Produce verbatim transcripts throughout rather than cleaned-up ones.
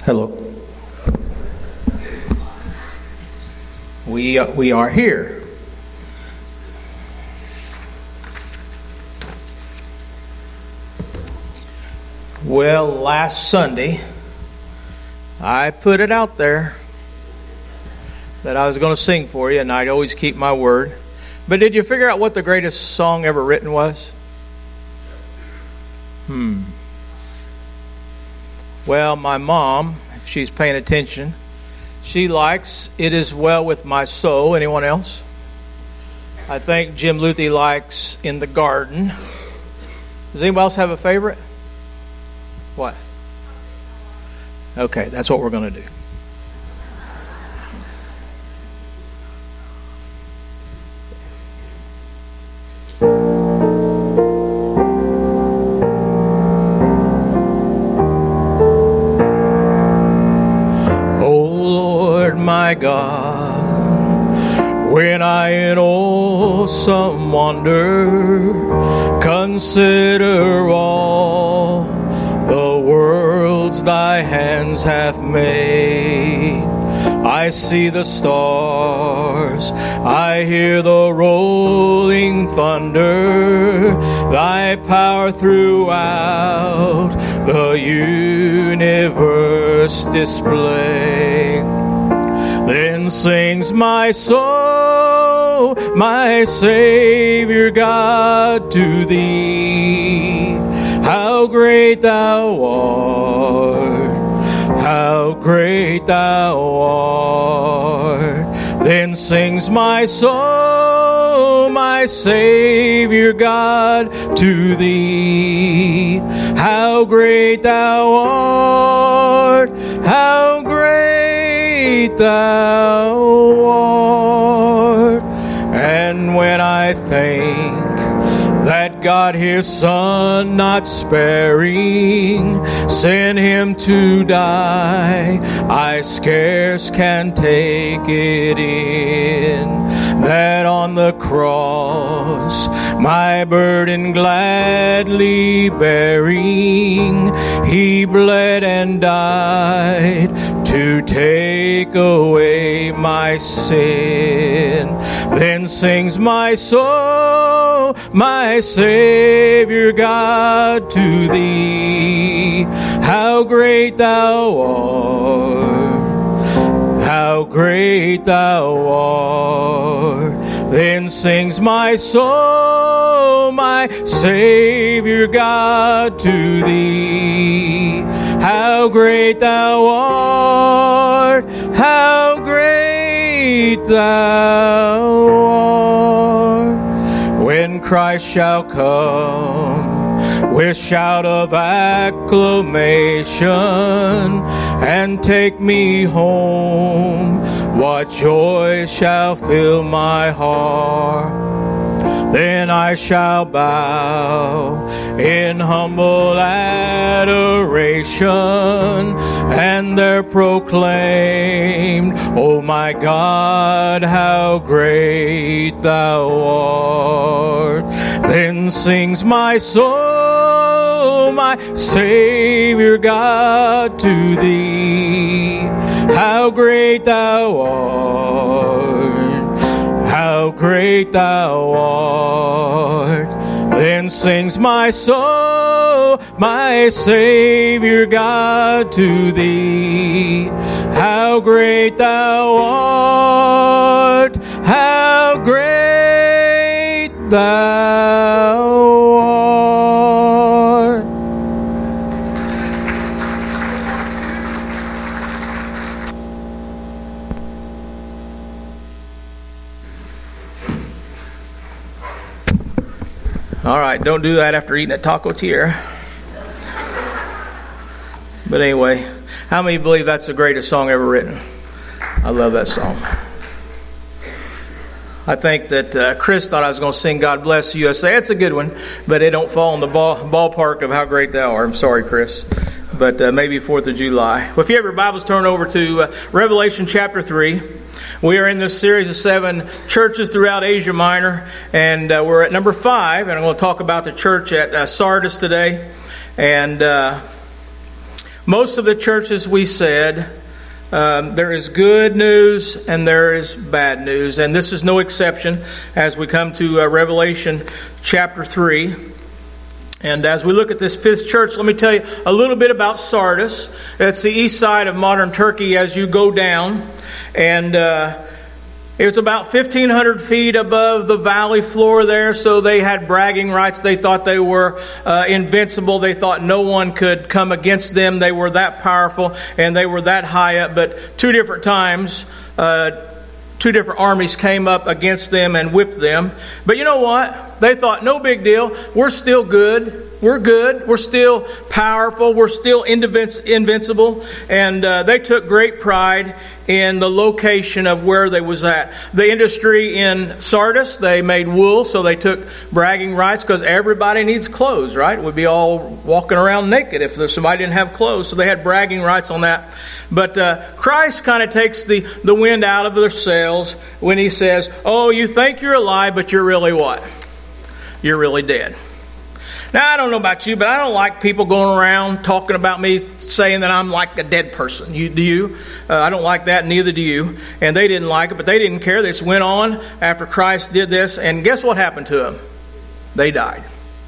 Hello. We uh, we are here. Well, last Sunday, I put it out there that I was going to sing for you, and I'd always keep my word. But did you figure out what the greatest song ever written was? Hmm. Well, my mom, if she's paying attention, she likes "It Is Well With My Soul." Anyone else? I think Jim Luthi likes "In the Garden." Does anybody else have a favorite? What? Okay, that's what we're going to do. My God, when I in awesome wonder consider all the worlds thy hands have made, I see the stars, I hear the rolling thunder, thy power throughout the universe display. Then sings my soul, my Savior God, to thee. How great thou art, how great thou art. Then sings my soul, my Savior God, to thee. How great thou art, how great thou art. And when I think that God his Son not sparing sent him to die, I scarce can take it in that on the cross my burden gladly bearing, he bled and died to take away my sin. Then sings my soul, my Savior God, to thee. How great thou art, how great thou art. Then sings my soul, my Savior God, to thee. How great thou art, how great thou art. When Christ shall come with shout of acclamation and take me home, what joy shall fill my heart. Then I shall bow in humble adoration and there proclaim, O my God, how great thou art. Then sings my soul, my Savior God, to thee. How great thou art, how great thou art. Then sings my soul, my Savior God, to thee. How great thou art, how great thou art. All right, don't do that after eating at Taco Tier. But anyway, how many believe that's the greatest song ever written? I love that song. I think that uh, Chris thought I was going to sing God Bless the U S A. It's a good one, but it don't fall in the ball, ballpark of how great thou art. I'm sorry, Chris. But uh, maybe fourth of July. Well, if you have your Bibles, turn over to uh, Revelation chapter three. We are in this series of seven churches throughout Asia Minor, and uh, we're at number five, and I'm going to talk about the church at uh, Sardis today. And uh, Most of the churches, we said, um, there is good news and there is bad news. And this is no exception as we come to uh, Revelation chapter three. And as we look at this fifth church, let me tell you a little bit about Sardis. It's the east side of modern Turkey as you go down. And uh, it was about fifteen hundred feet above the valley floor there, so they had bragging rights. They thought they were uh, invincible. They thought no one could come against them. They were that powerful and they were that high up. But two different times, uh, two different armies came up against them and whipped them. But you know what? They thought, no big deal. We're still good. We're good. We're still powerful. We're still invinci- invincible. And uh, they took great pride in the location of where they was at. The industry in Sardis, they made wool, so they took bragging rights because everybody needs clothes, right? We'd be all walking around naked if somebody didn't have clothes. So they had bragging rights on that. But uh, Christ kind of takes the, the wind out of their sails when He says, oh, you think you're alive, but you're really what? You're really dead. Now, I don't know about you, but I don't like people going around talking about me, saying that I'm like a dead person. You, do you? Uh, I don't like that, neither do you. And they didn't like it, but they didn't care. They just went on after Christ did this, and guess what happened to them? They died.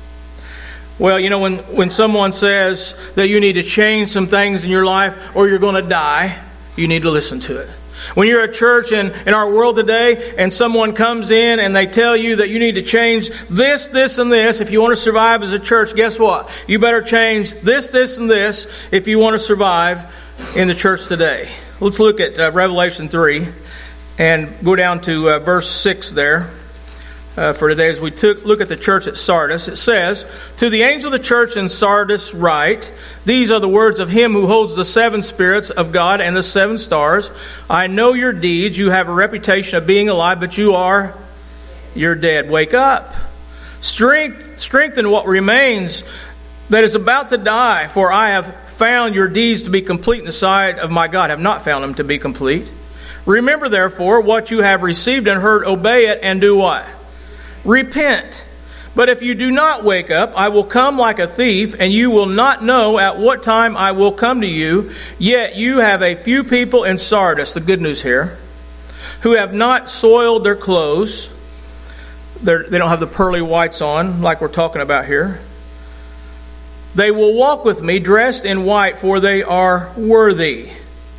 Well, you know, when, when someone says that you need to change some things in your life or you're going to die, you need to listen to it. When you're a church in, in our world today and someone comes in and they tell you that you need to change this, this, and this if you want to survive as a church, guess what? You better change this, this, and this if you want to survive in the church today. Let's look at uh, Revelation three and go down to uh, verse six there. Uh, for today, as we took, look at the church at Sardis, it says, to the angel of the church in Sardis write, these are the words of Him who holds the seven spirits of God and the seven stars. I know your deeds. You have a reputation of being alive, but you are, you're dead. Wake up. Strength, strengthen what remains that is about to die, for I have found your deeds to be complete in the sight of my God. I have not found them to be complete. Remember, therefore, what you have received and heard, obey it, and do what? Repent. But if you do not wake up, I will come like a thief, and you will not know at what time I will come to you. Yet you have a few people in Sardis, the good news here, who have not soiled their clothes. They're, they don't have the pearly whites on like we're talking about here. They will walk with me dressed in white, for they are worthy.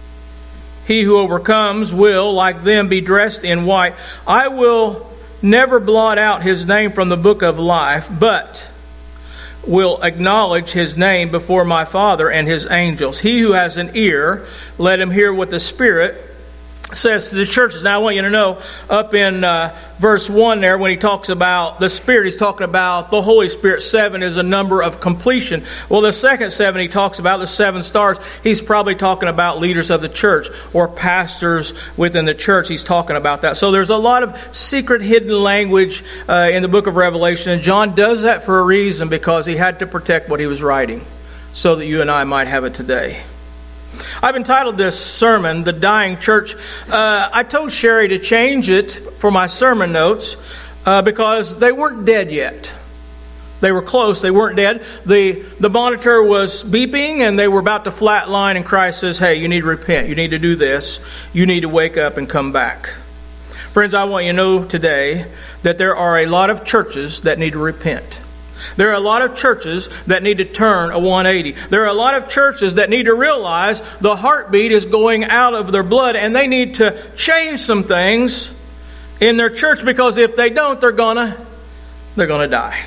He who overcomes will, like them, be dressed in white. I will never blot out his name from the book of life, but will acknowledge his name before my Father and His angels. He who has an ear, let him hear what the Spirit says to the churches. Now I want you to know, up in uh, verse one there, when he talks about the Spirit, he's talking about the Holy Spirit. Seven is a number of completion. Well, the second seven he talks about, the seven stars, he's probably talking about leaders of the church or pastors within the church. He's talking about that. So there's a lot of secret hidden language uh, in the book of Revelation. And John does that for a reason, because he had to protect what he was writing so that you and I might have it today. I've entitled this sermon, The Dying Church. Uh, I told Sherry to change it for my sermon notes uh, because they weren't dead yet. They were close. They weren't dead. The, the monitor was beeping and they were about to flatline, and Christ says, hey, you need to repent. You need to do this. You need to wake up and come back. Friends, I want you to know today that there are a lot of churches that need to repent. There are a lot of churches that need to turn a one eighty. There are a lot of churches that need to realize the heartbeat is going out of their blood, and they need to change some things in their church, because if they don't, they're gonna they're gonna die.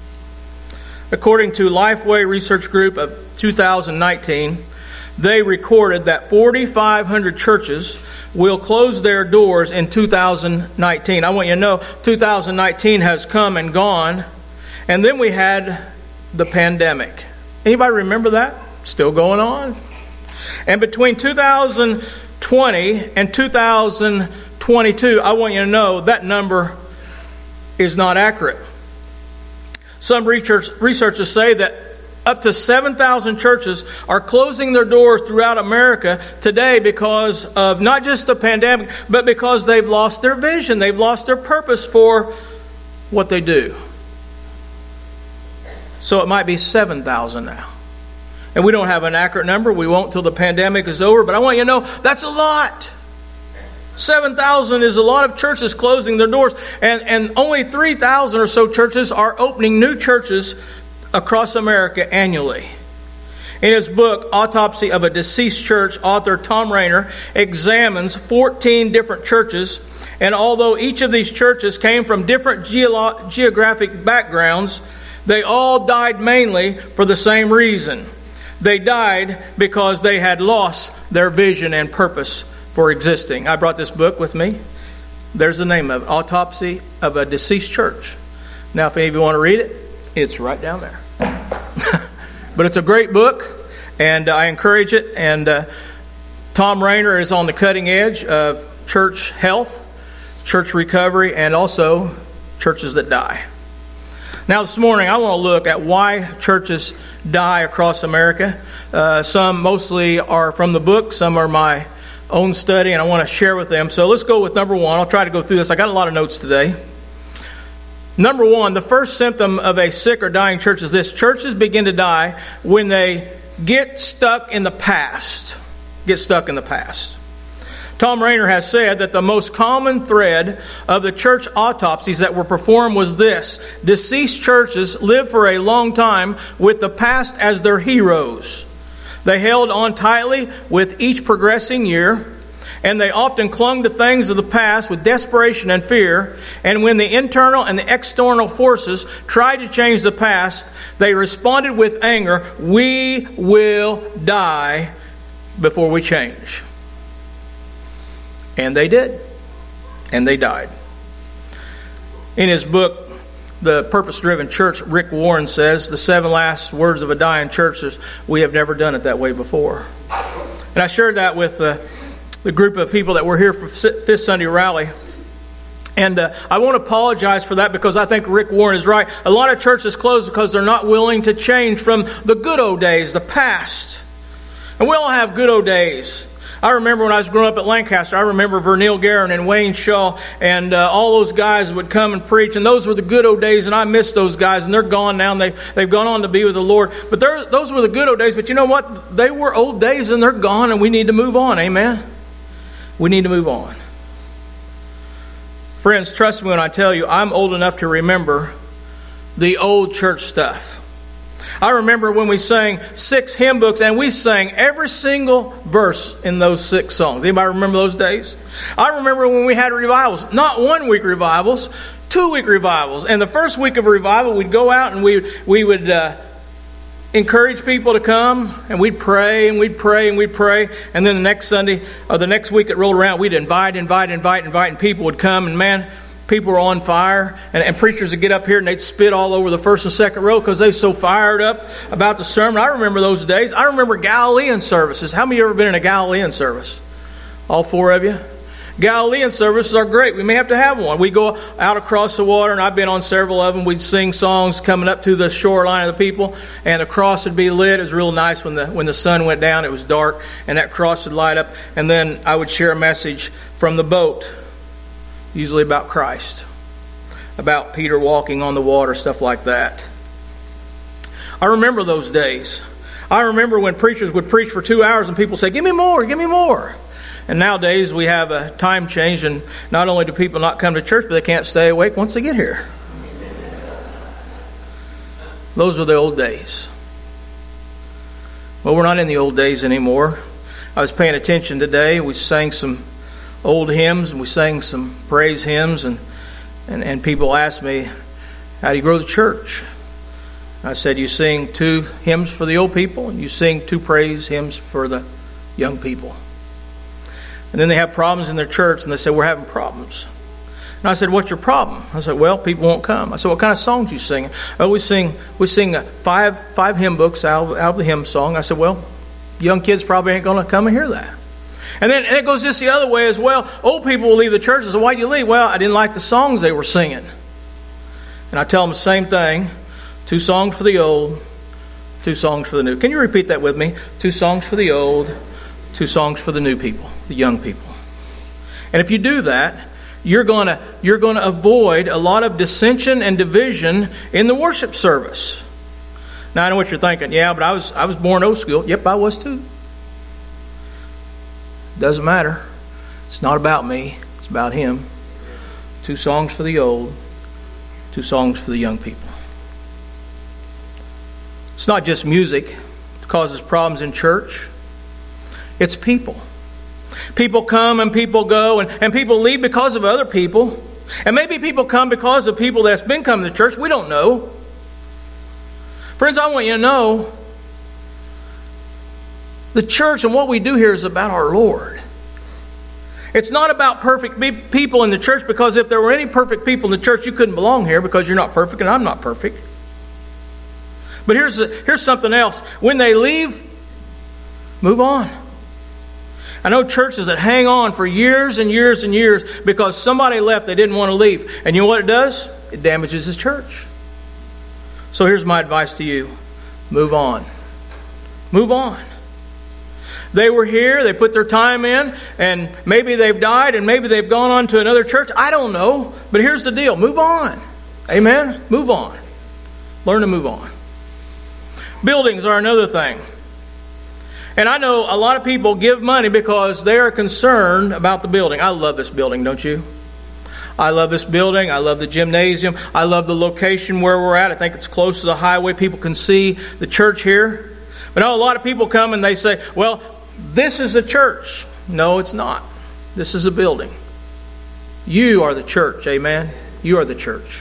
According to Lifeway Research Group of two thousand nineteen, they recorded that forty-five hundred churches will close their doors in two thousand nineteen. I want you to know, two thousand nineteen has come and gone. And then we had the pandemic. Anybody remember that? Still going on. And between two thousand twenty and two thousand twenty-two, I want you to know that number is not accurate. Some research, researchers say that up to seven thousand churches are closing their doors throughout America today because of not just the pandemic, but because they've lost their vision. They've lost their purpose for what they do. So it might be seven thousand now. And we don't have an accurate number. We won't till the pandemic is over. But I want you to know that's a lot. seven thousand is a lot of churches closing their doors. And, and only three thousand or so churches are opening new churches across America annually. In his book, Autopsy of a Deceased Church, author Thom Rainer examines fourteen different churches. And although each of these churches came from different geolo- geographic backgrounds, they all died mainly for the same reason. They died because they had lost their vision and purpose for existing. I brought this book with me. There's the name of it, Autopsy of a Deceased Church. Now, if any of you want to read it, it's right down there. But it's a great book, and I encourage it. And uh, Thom Rainer is on the cutting edge of church health, church recovery, and also churches that die. Now this morning I want to look at why churches die across America. Uh, some mostly are from the book, some are my own study, and I want to share with them. So let's go with number one. I'll try to go through this. I got a lot of notes today. Number one, the first symptom of a sick or dying church is this. Churches begin to die when they get stuck in the past. Get stuck in the past. Thom Rainer has said that the most common thread of the church autopsies that were performed was this. Deceased churches lived for a long time with the past as their heroes. They held on tightly with each progressing year, and they often clung to things of the past with desperation and fear. And when the internal and the external forces tried to change the past, they responded with anger, "We will die before we change." And they did. And they died. In his book, The Purpose-Driven Church, Rick Warren says, the seven last words of a dying church is, "We have never done it that way before." And I shared that with the, the group of people that were here for Fifth Sunday Rally. And uh, I won't apologize for that because I think Rick Warren is right. A lot of churches close because they're not willing to change from the good old days, the past. And we all have good old days. I remember when I was growing up at Lancaster, I remember Vernil Guerin and Wayne Shaw and uh, all those guys would come and preach, and those were the good old days, and I miss those guys, and they're gone now, and they, they've gone on to be with the Lord. But those were the good old days, but you know what? They were old days, and they're gone, and we need to move on, amen? We need to move on. Friends, trust me when I tell you, I'm old enough to remember the old church stuff. I remember when we sang six hymn books and we sang every single verse in those six songs. Anybody remember those days? I remember when we had revivals, not one week revivals, two week revivals. And the first week of revival, we'd go out and we we would uh, encourage people to come, and we'd pray and we'd pray and we'd pray. And then the next Sunday or the next week it rolled around, we'd invite, invite, invite, invite, and people would come, and man, people were on fire, and, and preachers would get up here and they'd spit all over the first and second row because they were so fired up about the sermon. I remember those days. I remember Galilean services. How many of you ever been in a Galilean service? All four of you? Galilean services are great. We may have to have one. We go out across the water, and I've been on several of them. We'd sing songs coming up to the shoreline of the people, and the cross would be lit. It was real nice when the when the sun went down. It was dark, and that cross would light up. And then I would share a message from the boat, usually about Christ, about Peter walking on the water, stuff like that. I remember those days. I remember when preachers would preach for two hours and people say, "Give me more, give me more." And nowadays we have a time change, and not only do people not come to church, but they can't stay awake once they get here. Those were the old days. Well, we're not in the old days anymore. I was paying attention today. We sang some old hymns, and we sang some praise hymns, and, and, and people asked me, "How do you grow the church?" I said, "You sing two hymns for the old people, and you sing two praise hymns for the young people." And then they have problems in their church, and they say, "We're having problems." And I said, "What's your problem?" I said, "Well, people won't come." I said, "What kind of songs you singing?" "Oh, we sing we sing five five hymn books out of, out of the hymn song." I said, "Well, young kids probably ain't going to come and hear that." And then and it goes just the other way as well. Old people will leave the church and say, "Why'd you leave?" "Well, I didn't like the songs they were singing." And I tell them the same thing. Two songs for the old, two songs for the new. Can you repeat that with me? Two songs for the old, two songs for the new people, the young people. And if you do that, you're going to you're going to avoid a lot of dissension and division in the worship service. Now, I know what you're thinking. Yeah, but I was I was born old school. Yep, I was too. Doesn't matter. It's not about me. It's about Him. Two songs for the old. Two songs for the young people. It's not just music that causes problems in church. It's people. People come and people go, and, and people leave because of other people. And maybe people come because of people that's been coming to church. We don't know. Friends, I want you to know the church and what we do here is about our Lord. It's not about perfect people in the church, because if there were any perfect people in the church, you couldn't belong here, because you're not perfect and I'm not perfect. But here's, here's something else. When they leave, move on. I know churches that hang on for years and years and years because somebody left they didn't want to leave. And you know what it does? It damages the church. So here's my advice to you. Move on. Move on. They were here, they put their time in, and maybe they've died, and maybe they've gone on to another church. I don't know. But here's the deal. Move on. Amen? Move on. Learn to move on. Buildings are another thing. And I know a lot of people give money because they are concerned about the building. I love this building, don't you? I love this building. I love the gymnasium. I love the location where we're at. I think it's close to the highway. People can see the church here. But I know a lot of people come and they say, well, this is the church. No, it's not. This is a building. You are the church, amen? You are the church.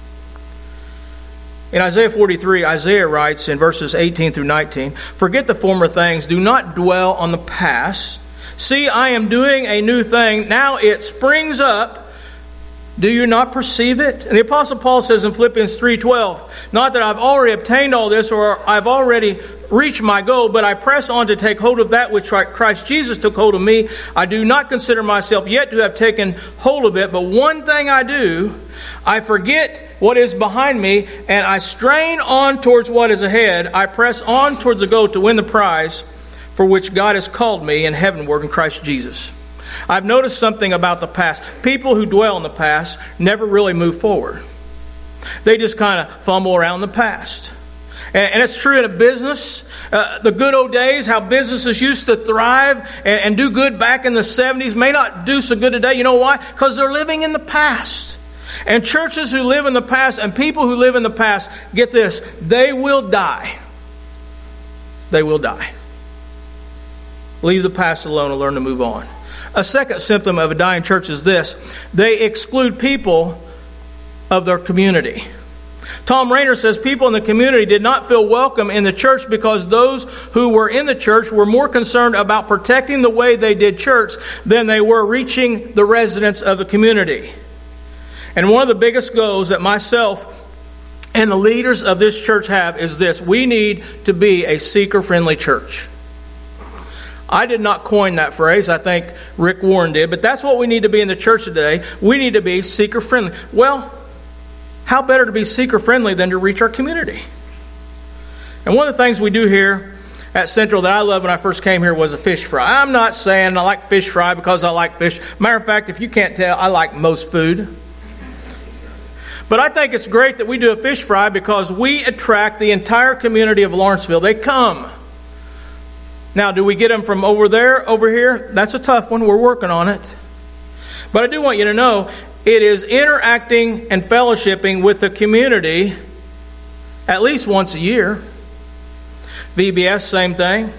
In Isaiah forty-three, Isaiah writes in verses eighteen through nineteen, "Forget the former things, do not dwell on the past. See, I am doing a new thing. Now it springs up. Do you not perceive it?" And the Apostle Paul says in Philippians three twelve, "Not that I've already obtained all this, or I've already reached my goal, but I press on to take hold of that which Christ Jesus took hold of me. I do not consider myself yet to have taken hold of it, but one thing I do, I forget what is behind me, and I strain on towards what is ahead. I press on towards the goal to win the prize for which God has called me in heavenward in Christ Jesus." I've noticed something about the past. People who dwell in the past never really move forward. They just kind of fumble around the past. And, and it's true in a business. Uh, the good old days, how businesses used to thrive and, and do good back in the seventies, may not do so good today. You know why? Because they're living in the past. And churches who live in the past and people who live in the past, get this, they will die. They will die. Leave the past alone and learn to move on. A second symptom of a dying church is this: they exclude people of their community. Tom Rainer says people in the community did not feel welcome in the church because those who were in the church were more concerned about protecting the way they did church than they were reaching the residents of the community. And one of the biggest goals that myself and the leaders of this church have is this: we need to be a seeker-friendly church. I did not coin that phrase. I think Rick Warren did. But that's what we need to be in the church today. We need to be seeker-friendly. Well, how better to be seeker-friendly than to reach our community? And one of the things we do here at Central that I loved when I first came here was a fish fry. I'm not saying I like fish fry because I like fish. Matter of fact, if you can't tell, I like most food. But I think it's great that we do a fish fry because we attract the entire community of Lawrenceville. They come. Now, do we get them from over there, over here? That's a tough one. We're working on it. But I do want you to know, it is interacting and fellowshipping with the community at least once a year. V B S, same thing.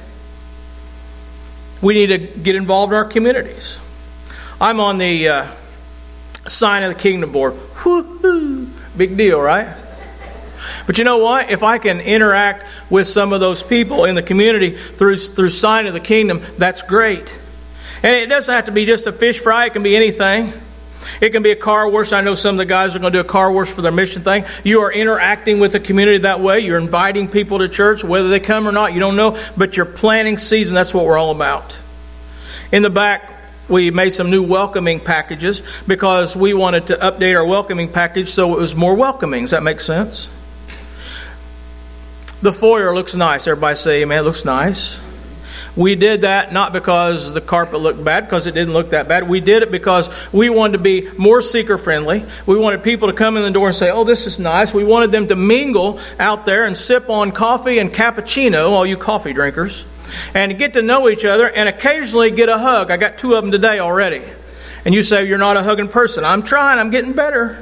We need to get involved in our communities. I'm on the uh, Sign of the Kingdom board. Woo-hoo! Big deal, right? But you know what? If I can interact with some of those people in the community through through Sign of the Kingdom, that's great. And it doesn't have to be just a fish fry. It can be anything. It can be a car wash. I know some of the guys are going to do a car wash for their mission thing. You are interacting with the community that way. You're inviting people to church, whether they come or not, you don't know. But you're planting seeds, and that's what we're all about. In the back, we made some new welcoming packages because we wanted to update our welcoming package so it was more welcoming. Does that make sense? The foyer looks nice. Everybody say amen. It looks nice. We did that not because the carpet looked bad, because it didn't look that bad. We did it because we wanted to be more seeker-friendly. We wanted people to come in the door and say, oh, this is nice. We wanted them to mingle out there and sip on coffee and cappuccino, all you coffee drinkers, and to get to know each other and occasionally get a hug. I got two of them today already. And you say, you're not a hugging person. I'm trying. I'm getting better.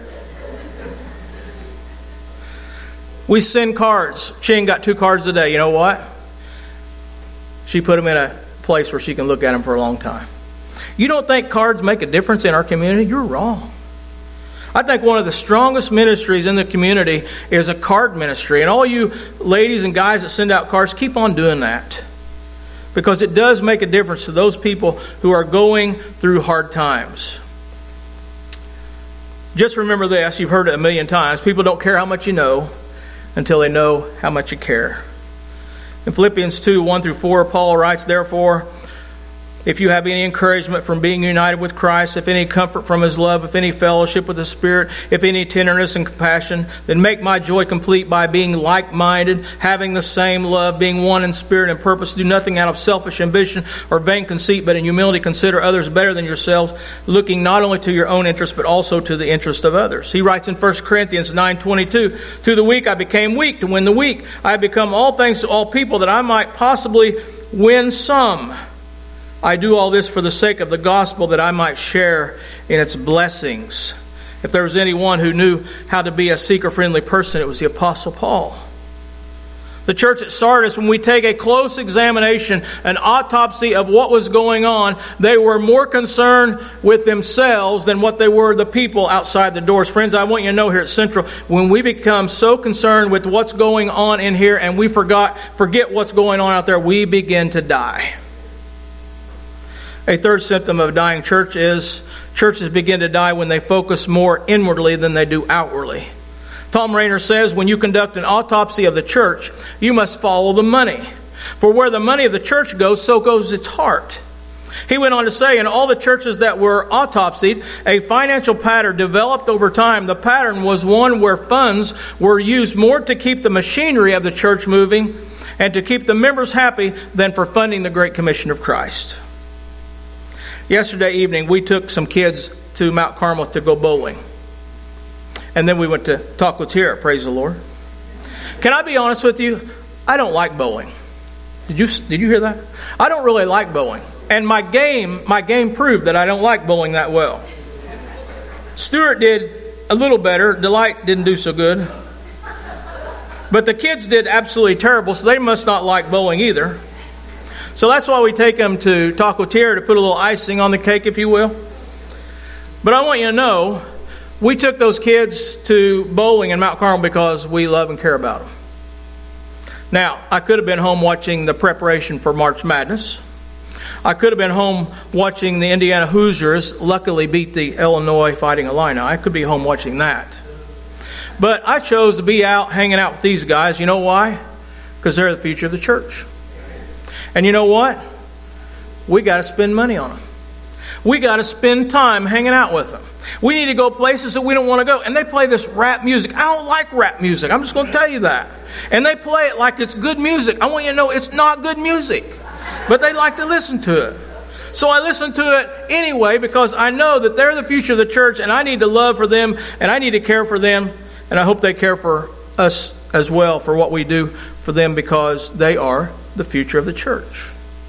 We send cards. Ching got two cards a day. You know what? She put them in a place where she can look at them for a long time. You don't think cards make a difference in our community? You're wrong. I think one of the strongest ministries in the community is a card ministry. And all you ladies and guys that send out cards, keep on doing that. Because it does make a difference to those people who are going through hard times. Just remember this, you've heard it a million times. People don't care how much you know until they know how much you care. In Philippians two, one through four, Paul writes, therefore, if you have any encouragement from being united with Christ, if any comfort from His love, if any fellowship with the Spirit, if any tenderness and compassion, then make my joy complete by being like-minded, having the same love, being one in spirit and purpose. Do nothing out of selfish ambition or vain conceit, but in humility consider others better than yourselves, looking not only to your own interest, but also to the interest of others. He writes in First Corinthians nine twenty-two, to the weak I became weak, to win the weak. I have become all things to all people, that I might possibly win some. I do all this for the sake of the gospel, that I might share in its blessings. If there was anyone who knew how to be a seeker-friendly person, it was the Apostle Paul. The church at Sardis, when we take a close examination, an autopsy of what was going on, they were more concerned with themselves than what they were the people outside the doors. Friends, I want you to know here at Central, when we become so concerned with what's going on in here and we forgot, forget what's going on out there, we begin to die. A third symptom of a dying church is churches begin to die when they focus more inwardly than they do outwardly. Tom Rainer says, when you conduct an autopsy of the church, you must follow the money. For where the money of the church goes, so goes its heart. He went on to say, in all the churches that were autopsied, a financial pattern developed over time. The pattern was one where funds were used more to keep the machinery of the church moving and to keep the members happy than for funding the Great Commission of Christ. Yesterday evening, we took some kids to Mount Carmel to go bowling. And then we went to Taquatera, praise the Lord. Can I be honest with you? I don't like bowling. Did you did you hear that? I don't really like bowling. And my game, my game proved that I don't like bowling that well. Stuart did a little better. Delight didn't do so good. But the kids did absolutely terrible, so they must not like bowling either. So that's why we take them to Taquatera to put a little icing on the cake, if you will. But I want you to know, we took those kids to bowling in Mount Carmel because we love and care about them. Now, I could have been home watching the preparation for March Madness. I could have been home watching the Indiana Hoosiers luckily beat the Illinois Fighting Illini. I could be home watching that. But I chose to be out hanging out with these guys. You know why? Because they're the future of the church. And you know what? We got to spend money on them. We got to spend time hanging out with them. We need to go places that we don't want to go. And they play this rap music. I don't like rap music. I'm just going to tell you that. And they play it like it's good music. I want you to know it's not good music. But they like to listen to it. So I listen to it anyway because I know that they're the future of the church and I need to love for them and I need to care for them. And I hope they care for us as well for what we do for them because they are the future of the church.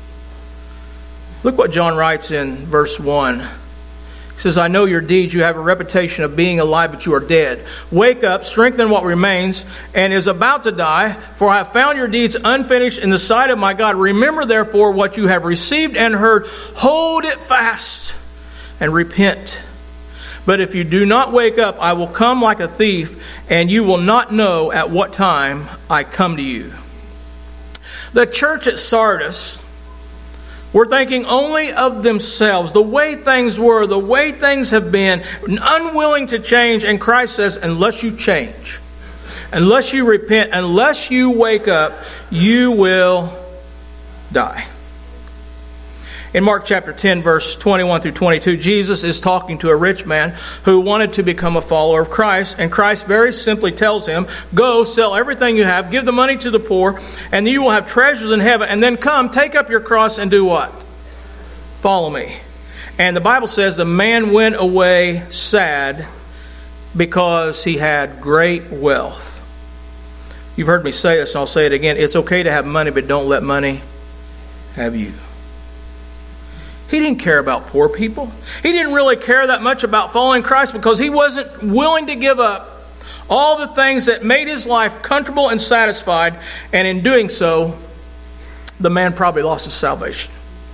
Look what John writes in verse one. He says, I know your deeds. You have a reputation of being alive, but you are dead. Wake up, strengthen what remains, and is about to die. For I have found your deeds unfinished in the sight of my God. Remember, therefore, what you have received and heard. Hold it fast and repent. But if you do not wake up, I will come like a thief, and you will not know at what time I come to you. The church at Sardis were thinking only of themselves, the way things were, the way things have been, unwilling to change. And Christ says, unless you change, unless you repent, unless you wake up, you will die. In Mark chapter ten, verse twenty-one through twenty-two, Jesus is talking to a rich man who wanted to become a follower of Christ. And Christ very simply tells him, go, sell everything you have, give the money to the poor, and you will have treasures in heaven. And then come, take up your cross and do what? Follow me. And the Bible says the man went away sad because he had great wealth. You've heard me say this, and I'll say it again. It's okay to have money, but don't let money have you. He didn't care about poor people. He didn't really care that much about following Christ because he wasn't willing to give up all the things that made his life comfortable and satisfied. And in doing so, the man probably lost his salvation.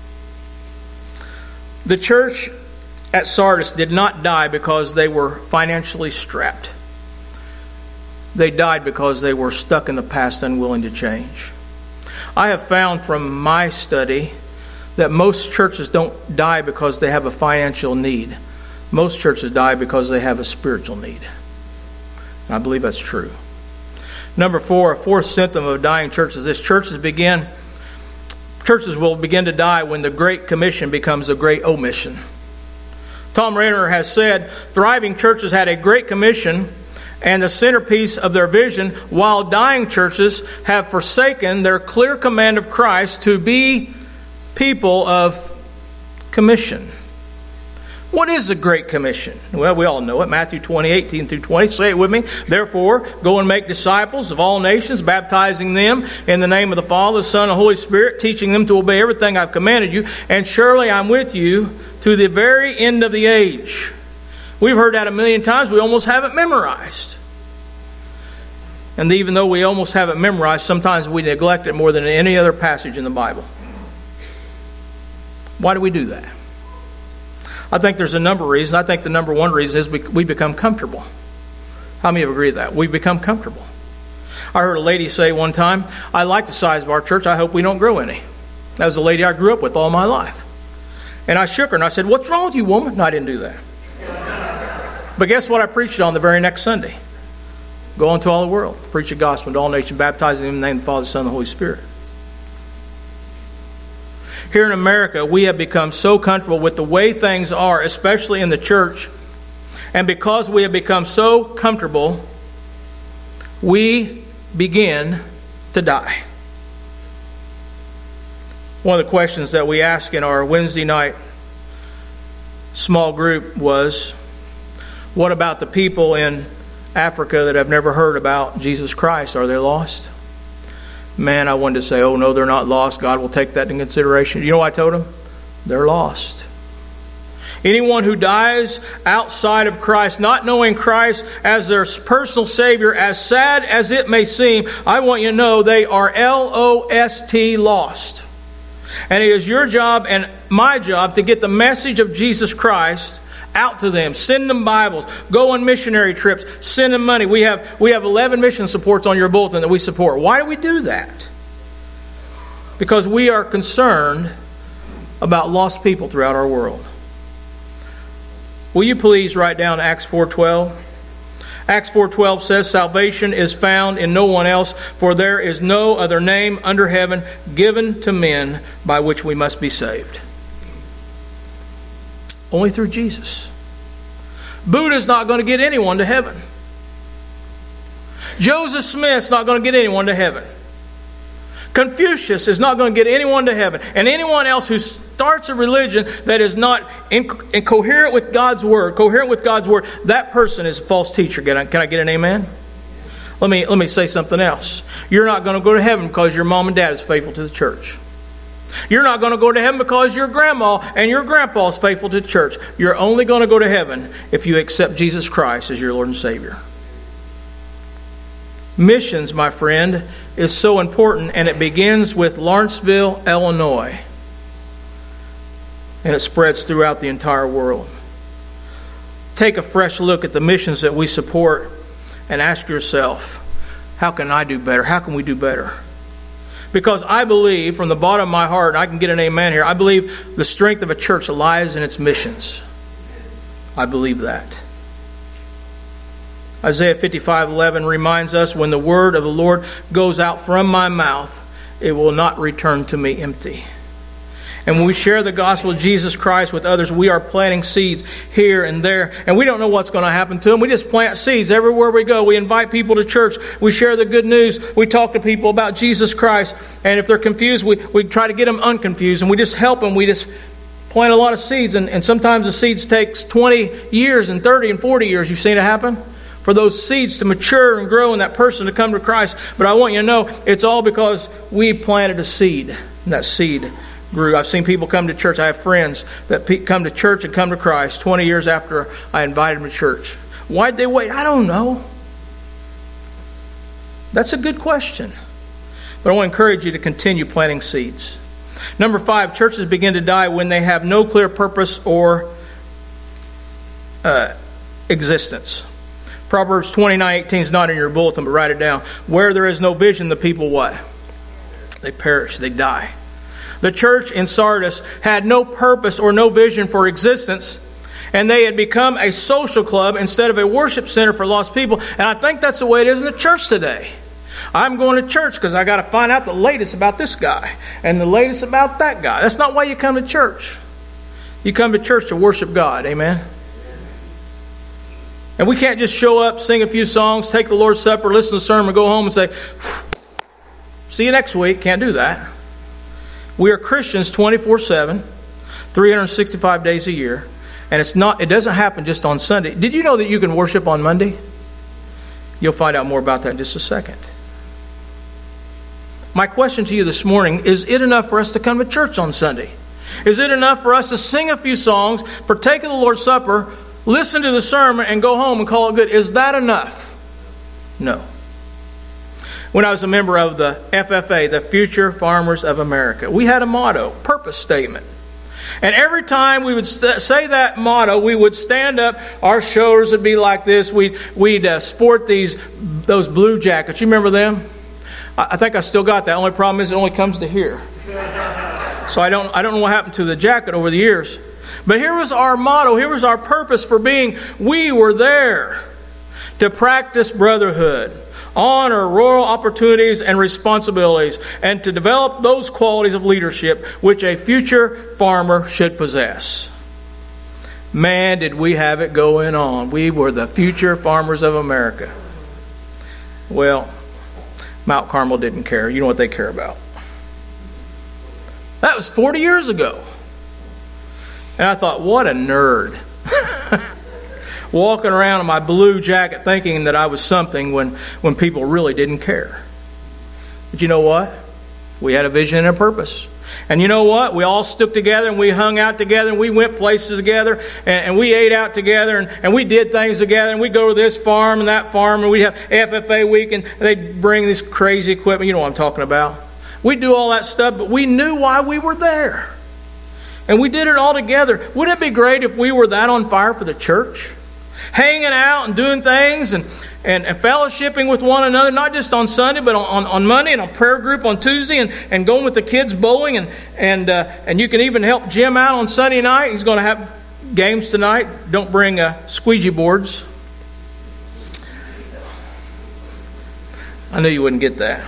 The church at Sardis did not die because they were financially strapped. They died because they were stuck in the past, unwilling to change. I have found from my study that most churches don't die because they have a financial need. Most churches die because they have a spiritual need. And I believe that's true. Number four, a fourth symptom of dying churches is churches begin, churches will begin to die when the Great Commission becomes a great omission. Tom Rainer has said, thriving churches had a Great Commission and the centerpiece of their vision, while dying churches have forsaken their clear command of Christ to be people of commission. What is the Great Commission? Well, we all know it. Matthew twenty, eighteen through twenty. Say it with me. Therefore, go and make disciples of all nations, baptizing them in the name of the Father, the Son, and the Holy Spirit, teaching them to obey everything I've commanded you. And surely I'm with you to the very end of the age. We've heard that a million times. We almost have it memorized. And even though we almost have it memorized, sometimes we neglect it more than any other passage in the Bible. Why do we do that? I think there's a number of reasons. I think the number one reason is we, we become comfortable. How many of you agree with that? We become comfortable. I heard a lady say one time, I like the size of our church. I hope we don't grow any. That was a lady I grew up with all my life. And I shook her and I said, what's wrong with you, woman? No, I didn't do that. But guess what I preached on the very next Sunday? Go into all the world, preach the gospel to all nations, baptizing them in the name of the Father, the Son, and the Holy Spirit. Here in America, we have become so comfortable with the way things are, especially in the church. And because we have become so comfortable, we begin to die. One of the questions that we asked in our Wednesday night small group was, what about the people in Africa that have never heard about Jesus Christ? Are they lost? Man, I wanted to say, oh no, they're not lost. God will take that into consideration. You know what I told them? They're lost. Anyone who dies outside of Christ, not knowing Christ as their personal Savior, as sad as it may seem, I want you to know they are L O S T, lost. And it is your job and my job to get the message of Jesus Christ out to them. Send them Bibles. Go on missionary trips. Send them money. We have we have eleven mission supports on your bulletin that we support. Why do we do that? Because we are concerned about lost people throughout our world. Will you please write down Acts four twelve? Acts four twelve says, salvation is found in no one else, for there is no other name under heaven given to men by which we must be saved. Only through Jesus. Buddha's not going to get anyone to heaven. Joseph Smith's not going to get anyone to heaven. Confucius is not going to get anyone to heaven. And anyone else who starts a religion that is not in, in coherent with God's Word, coherent with God's Word, that person is a false teacher. Can I, can I get an amen? Let me, let me say something else. You're not going to go to heaven because your mom and dad is faithful to the church. You're not going to go to heaven because your grandma and your grandpa is faithful to the church. You're only going to go to heaven if you accept Jesus Christ as your Lord and Savior. Missions, my friend, is so important, and it begins with Lawrenceville, Illinois. And it spreads throughout the entire world. Take a fresh look at the missions that we support and ask yourself, how can I do better? How can we do better? Because I believe, from the bottom of my heart, and I can get an amen here, I believe the strength of a church lies in its missions. I believe that. Isaiah fifty-five eleven reminds us, when the word of the Lord goes out from my mouth, it will not return to me empty. And when we share the gospel of Jesus Christ with others, we are planting seeds here and there. And we don't know what's going to happen to them. We just plant seeds everywhere we go. We invite people to church. We share the good news. We talk to people about Jesus Christ. And if they're confused, we, we try to get them unconfused. And we just help them. We just plant a lot of seeds. And, and sometimes the seeds takes twenty years and thirty and forty years. You've seen it happen? For those seeds to mature and grow and that person to come to Christ. But I want you to know it's all because we planted a seed. And that seed grew. I've seen people come to church. I have friends that come to church and come to Christ twenty years after I invited them to church. Why'd they wait? I don't know. That's a good question. But I want to encourage you to continue planting seeds. Number five, churches begin to die when they have no clear purpose or uh, existence. Proverbs twenty-nine eighteen is not in your bulletin, but write it down. Where there is no vision, the people what? They perish. They die. The church in Sardis had no purpose or no vision for existence, and they had become a social club instead of a worship center for lost people. And I think that's the way it is in the church today. I'm going to church because I got to find out the latest about this guy and the latest about that guy. That's not why you come to church. You come to church to worship God. Amen? And we can't just show up, sing a few songs, take the Lord's Supper, listen to the sermon, go home and say, see you next week. Can't do that. We are Christians twenty-four seven, three hundred sixty-five days a year. And it's not. It doesn't happen just on Sunday. Did you know that you can worship on Monday? You'll find out more about that in just a second. My question to you this morning, is it enough for us to come to church on Sunday? Is it enough for us to sing a few songs, partake of the Lord's Supper, listen to the sermon, and go home and call it good? Is that enough? No. When I was a member of the F F A, the Future Farmers of America, we had a motto, purpose statement. And every time we would st- say that motto, we would stand up, our shoulders would be like this, we'd, we'd uh, sport these those blue jackets. You remember them? I, I think I still got that. Only problem is it only comes to here. So I don't, I don't know what happened to the jacket over the years. But here was our motto, here was our purpose for being. We were there to practice brotherhood, honor royal opportunities and responsibilities, and to develop those qualities of leadership which a future farmer should possess. Man, did we have it going on. We were the future farmers of America. Well, Mount Carmel didn't care. You know what they care about. That was forty years ago. And I thought, what a nerd. Walking around in my blue jacket thinking that I was something when, when people really didn't care. But you know what? We had a vision and a purpose. And you know what? We all stuck together and we hung out together and we went places together and, and we ate out together and, and we did things together and we'd go to this farm and that farm and we'd have F F A week and they'd bring this crazy equipment. You know what I'm talking about. We'd do all that stuff, but we knew why we were there. And we did it all together. Wouldn't it be great if we were that on fire for the church? Hanging out and doing things and, and, and fellowshipping with one another, not just on Sunday, but on, on, on Monday and on prayer group on Tuesday and, and going with the kids bowling. And and uh, and you can even help Jim out on Sunday night. He's going to have games tonight. Don't bring uh, squeegee boards. I knew you wouldn't get that.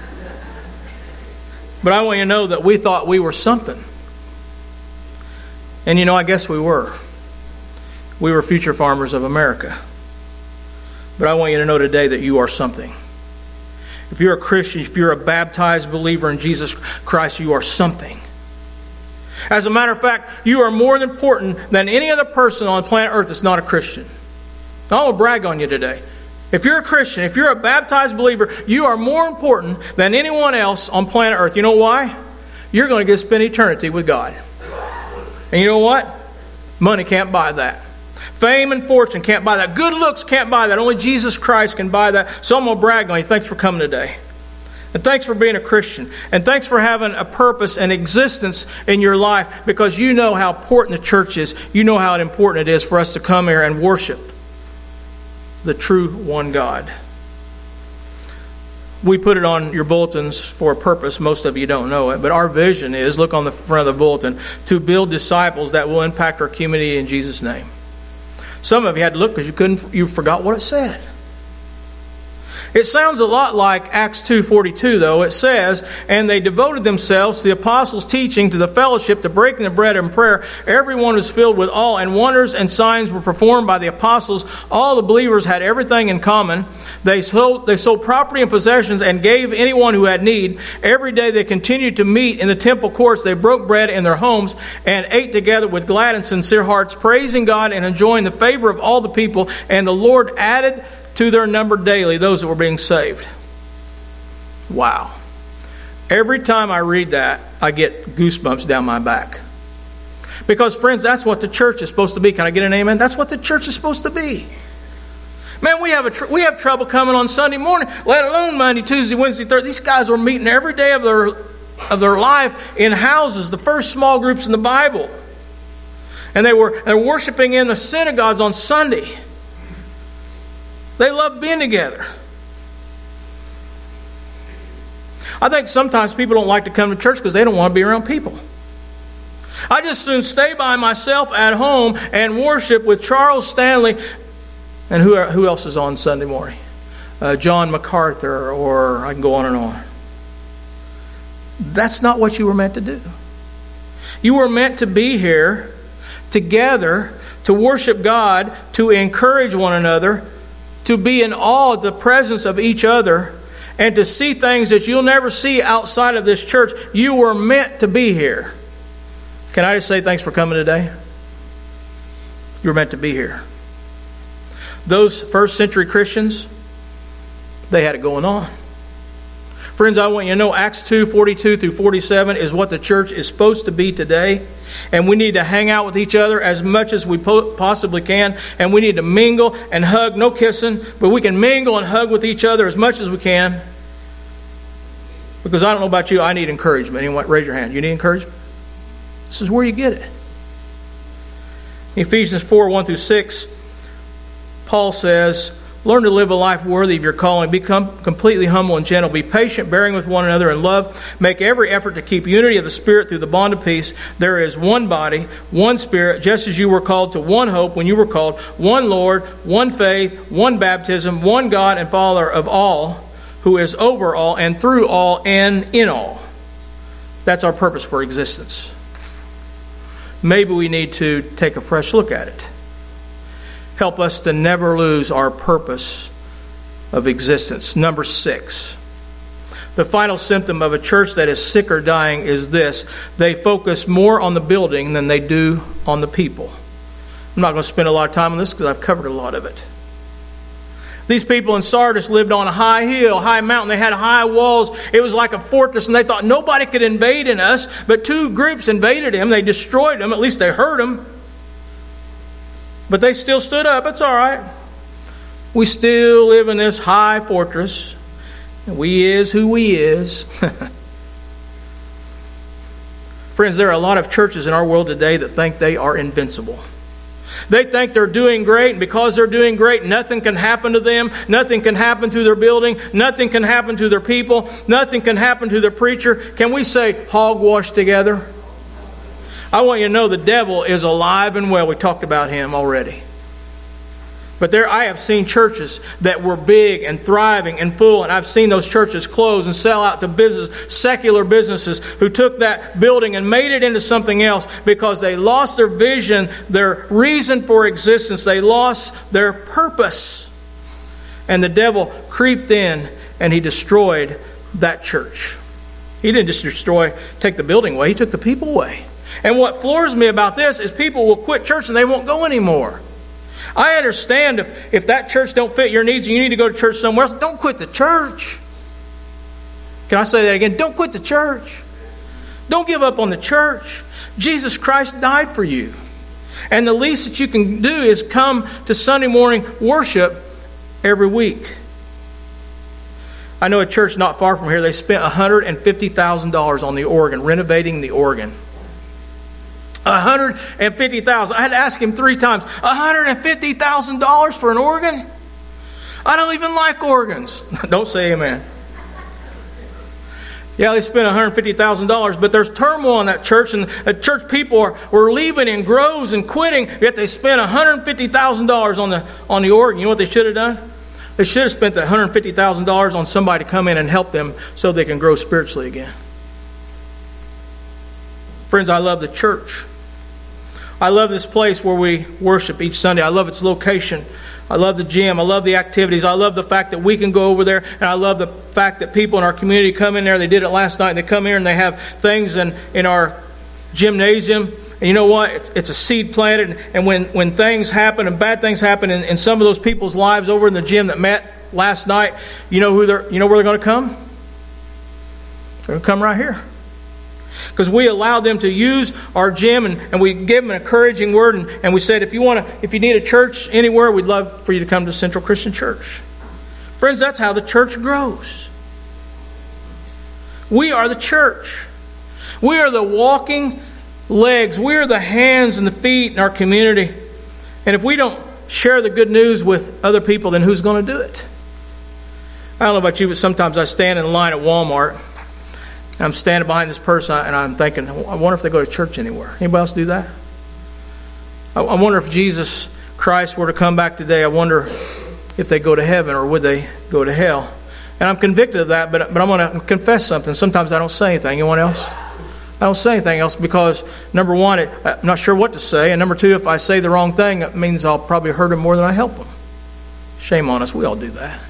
But I want you to know that we thought we were something. And you know, I guess we were. We were future farmers of America. But I want you to know today that you are something. If you're a Christian, if you're a baptized believer in Jesus Christ, you are something. As a matter of fact, you are more important than any other person on planet Earth that's not a Christian. I want to brag on you today. If you're a Christian, if you're a baptized believer, you are more important than anyone else on planet Earth. You know why? You're going to get to spend eternity with God. And you know what? Money can't buy that. Fame and fortune can't buy that. Good looks can't buy that. Only Jesus Christ can buy that. So I'm going to brag on you. Thanks for coming today. And thanks for being a Christian. And thanks for having a purpose and existence in your life, because you know how important the church is. You know how important it is for us to come here and worship the true one God. We put it on your bulletins for a purpose. Most of you don't know it. But our vision is, look on the front of the bulletin, to build disciples that will impact our community in Jesus' name. Some of you had to look because you couldn't, you forgot what it said. It sounds a lot like Acts two forty-two, though. It says, "And they devoted themselves to the apostles' teaching, to the fellowship, to breaking the bread and prayer. Everyone was filled with awe, and wonders and signs were performed by the apostles. All the believers had everything in common. They sold, they sold property and possessions and gave anyone who had need. Every day they continued to meet in the temple courts. They broke bread in their homes and ate together with glad and sincere hearts, praising God and enjoying the favor of all the people. And the Lord added to their number daily those that were being saved." Wow. Every time I read that, I get goosebumps down my back. Because, friends, that's what the church is supposed to be. Can I get an amen? That's what the church is supposed to be. Man, we have a tr- we have trouble coming on Sunday morning, let alone Monday, Tuesday, Wednesday, Thursday. These guys were meeting every day of their of their life in houses, the first small groups in the Bible. And they were they're worshiping in the synagogues on Sunday. They love being together. I think sometimes people don't like to come to church because they don't want to be around people. I just soon stay by myself at home and worship with Charles Stanley. And who, who else is on Sunday morning? Uh, John MacArthur, or I can go on and on. That's not what you were meant to do. You were meant to be here together to worship God, to encourage one another, to be in awe of the presence of each other, and to see things that you'll never see outside of this church. You were meant to be here. Can I just say thanks for coming today? You were meant to be here. Those first century Christians, they had it going on. Friends, I want you to know Acts two forty-two through forty-seven is what the church is supposed to be today. And we need to hang out with each other as much as we po- possibly can. And we need to mingle and hug. No kissing, but we can mingle and hug with each other as much as we can. Because I don't know about you, I need encouragement. Anyone, raise your hand. You need encouragement? This is where you get it. Ephesians four one through six, Paul says, "Learn to live a life worthy of your calling. Become completely humble and gentle. Be patient, bearing with one another in love. Make every effort to keep unity of the Spirit through the bond of peace. There is one body, one Spirit, just as you were called to one hope when you were called, one Lord, one faith, one baptism, one God and Father of all, who is over all and through all and in all." That's our purpose for existence. Maybe we need to take a fresh look at it. Help us to never lose our purpose of existence. Number six. The final symptom of a church that is sick or dying is this: they focus more on the building than they do on the people. I'm not going to spend a lot of time on this because I've covered a lot of it. These people in Sardis lived on a high hill, high mountain. They had high walls. It was like a fortress, and they thought nobody could invade in us. But two groups invaded him. They destroyed him. At least they hurt him. But they still stood up. It's all right. We still live in this high fortress. And we is who we is. Friends, there are a lot of churches in our world today that think they are invincible. They think they're doing great, and because they're doing great, nothing can happen to them. Nothing can happen to their building. Nothing can happen to their people. Nothing can happen to their preacher. Can we say hogwash together? I want you to know the devil is alive and well. We talked about him already. But there, I have seen churches that were big and thriving and full, and I've seen those churches close and sell out to business, secular businesses who took that building and made it into something else because they lost their vision, their reason for existence. They lost their purpose. And the devil creeped in and he destroyed that church. He didn't just destroy, take the building away, he took the people away. And what floors me about this is people will quit church and they won't go anymore. I understand if, if that church don't fit your needs and you need to go to church somewhere else, don't quit the church. Can I say that again? Don't quit the church. Don't give up on the church. Jesus Christ died for you. And the least that you can do is come to Sunday morning worship every week. I know a church not far from here, they spent one hundred fifty thousand dollars on the organ, renovating the organ. one hundred fifty thousand dollars. I had to ask him three times. one hundred fifty thousand dollars for an organ? I don't even like organs. Don't say amen. Yeah, they spent one hundred fifty thousand dollars, but there's turmoil in that church, and the church people are were leaving in groves and quitting, yet they spent one hundred fifty thousand dollars on the on the organ. You know what they should have done? They should have spent that one hundred fifty thousand dollars on somebody to come in and help them so they can grow spiritually again. Friends, I love the church. I love this place where we worship each Sunday. I love its location. I love the gym. I love the activities. I love the fact that we can go over there. And I love the fact that people in our community come in there. They did it last night. And they come here and they have things in, in our gymnasium. And you know what? It's, it's a seed planted. And when, when things happen and bad things happen in, in some of those people's lives over in the gym that met last night, you know who they're, you know where they're going to come? They're going to come right here. Because we allowed them to use our gym and, and we gave them an encouraging word and, and we said, if you want to, if you need a church anywhere, we'd love for you to come to Central Christian Church. Friends, that's how the church grows. We are the church. We are the walking legs. We are the hands and the feet in our community. And if we don't share the good news with other people, then who's going to do it? I don't know about you, but sometimes I stand in line at Walmart. I'm standing behind this person and I'm thinking, I wonder if they go to church anywhere. Anybody else do that? I wonder if Jesus Christ were to come back today, I wonder if they go to heaven or would they go to hell? And I'm convicted of that, but, but I'm going to confess something. Sometimes I don't say anything. Anyone else? I don't say anything else because, number one, it, I'm not sure what to say. And number two, if I say the wrong thing, it means I'll probably hurt them more than I help them. Shame on us. We all do that.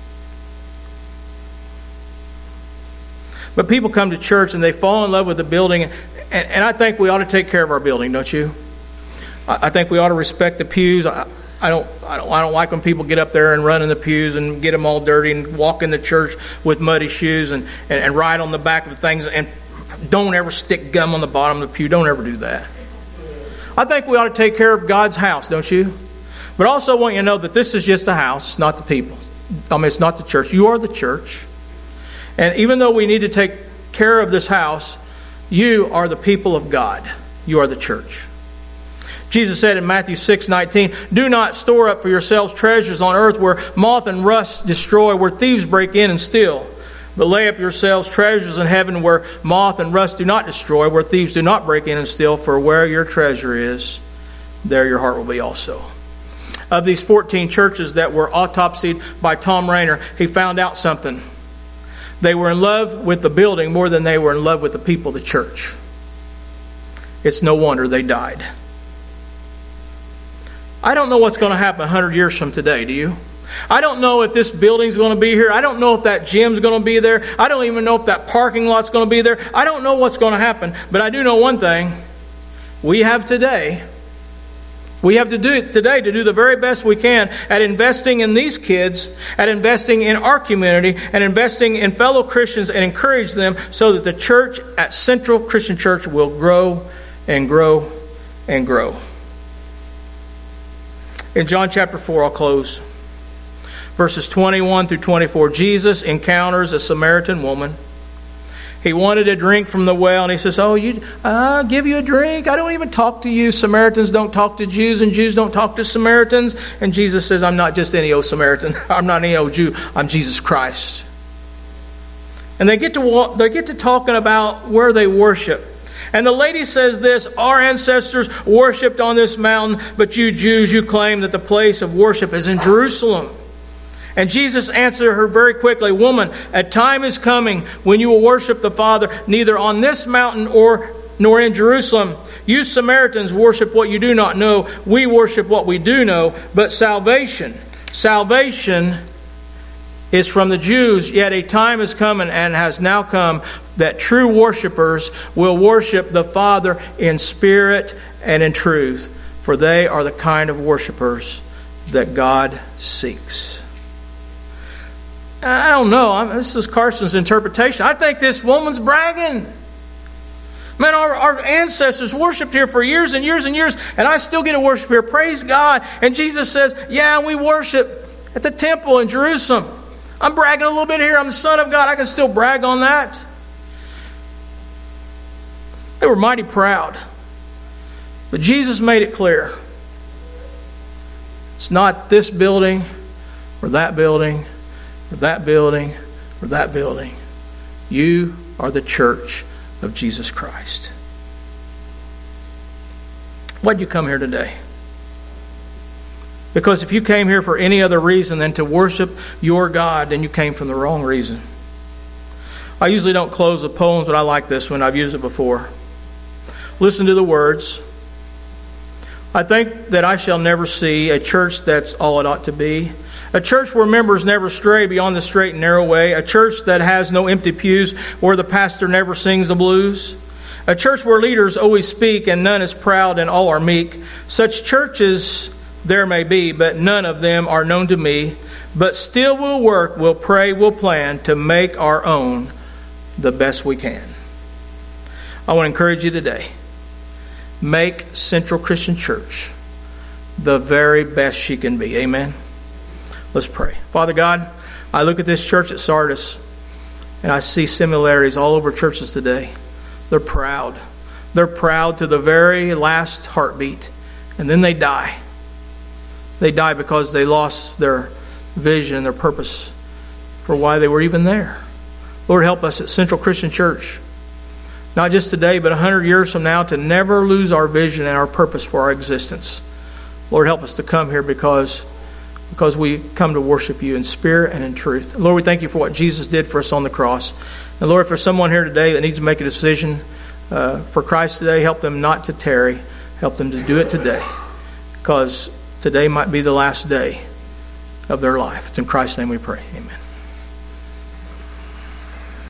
But people come to church and they fall in love with the building. And, and I think we ought to take care of our building, don't you? I, I think we ought to respect the pews. I, I don't I don't I don't like when people get up there and run in the pews and get them all dirty and walk in the church with muddy shoes and, and, and ride on the back of things. And don't ever stick gum on the bottom of the pew. Don't ever do that. I think we ought to take care of God's house, don't you? But I also want you to know that this is just a house. It's not the people. I mean, it's not the church. You are the church. And even though we need to take care of this house, you are the people of God. You are the church. Jesus said in Matthew six nineteen, do not store up for yourselves treasures on earth where moth and rust destroy, where thieves break in and steal. But lay up yourselves treasures in heaven where moth and rust do not destroy, where thieves do not break in and steal. For where your treasure is, there your heart will be also. Of these fourteen churches that were autopsied by Tom Rainer, he found out something. They were in love with the building more than they were in love with the people of the church. It's no wonder they died. I don't know what's going to happen one hundred years from today, do you? I don't know if this building's going to be here. I don't know if that gym's going to be there. I don't even know if that parking lot's going to be there. I don't know what's going to happen. But I do know one thing. We have today. We have to do it today to do the very best we can at investing in these kids, at investing in our community, and investing in fellow Christians and encourage them so that the church at Central Christian Church will grow and grow and grow. In John chapter four, I'll close. Verses twenty-one through twenty-four, Jesus encounters a Samaritan woman. He wanted a drink from the well, and he says, oh, you, I'll give you a drink. I don't even talk to you. Samaritans don't talk to Jews, and Jews don't talk to Samaritans. And Jesus says, I'm not just any old Samaritan. I'm not any old Jew. I'm Jesus Christ. And they get to they get to talking about where they worship. And the lady says this, our ancestors worshipped on this mountain, but you Jews, you claim that the place of worship is in Jerusalem. And Jesus answered her very quickly, woman, a time is coming when you will worship the Father neither on this mountain or nor in Jerusalem. You Samaritans worship what you do not know. We worship what we do know. But salvation, salvation is from the Jews. Yet a time is coming and has now come that true worshipers will worship the Father in spirit and in truth. For they are the kind of worshipers that God seeks. I don't know. I mean, this is Carson's interpretation. I think this woman's bragging. Man, our, our ancestors worshipped here for years and years and years, and I still get to worship here. Praise God. And Jesus says, yeah, we worship at the temple in Jerusalem. I'm bragging a little bit here. I'm the Son of God. I can still brag on that. They were mighty proud. But Jesus made it clear. It's not this building or that building or that building or that building. You are the church of Jesus Christ. Why did you come here today? Because if you came here for any other reason than to worship your God, then you came from the wrong reason. I usually don't close with poems, but I like this one. I've used it before. Listen to the words. I think that I shall never see a church that's all it ought to be. A church where members never stray beyond the straight and narrow way. A church that has no empty pews, where the pastor never sings the blues. A church where leaders always speak and none is proud and all are meek. Such churches there may be, but none of them are known to me. But still we'll work, we'll pray, we'll plan to make our own the best we can. I want to encourage you today. Make Central Christian Church the very best she can be. Amen. Let's pray. Father God, I look at this church at Sardis and I see similarities all over churches today. They're proud. They're proud to the very last heartbeat. And then they die. They die because they lost their vision and their purpose for why they were even there. Lord, help us at Central Christian Church, not just today, but a hundred years from now, to never lose our vision and our purpose for our existence. Lord, help us to come here because, because we come to worship you in spirit and in truth. Lord, we thank you for what Jesus did for us on the cross. And Lord, if there's someone here today that needs to make a decision uh, for Christ today, help them not to tarry. Help them to do it today, because today might be the last day of their life. It's in Christ's name we pray. Amen.